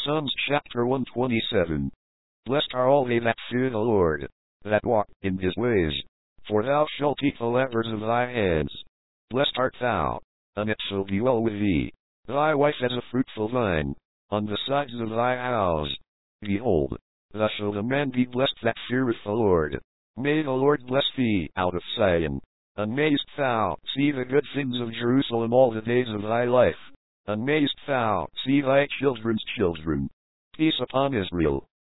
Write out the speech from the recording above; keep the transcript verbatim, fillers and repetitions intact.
Psalms chapter one twenty-seven. Blessed are all they that fear the Lord, that walk in his ways. For thou shalt eat the labors of thy hands. Blessed art thou, and it shall be well with thee. Thy wife as a fruitful vine, on the sides of thy house. Behold, thus shall the man be blessed that feareth the Lord. May the Lord bless thee out of Zion. And mayest thou see the good things of Jerusalem all the days of thy life. And mayest thou see thy children's children. Peace upon Israel.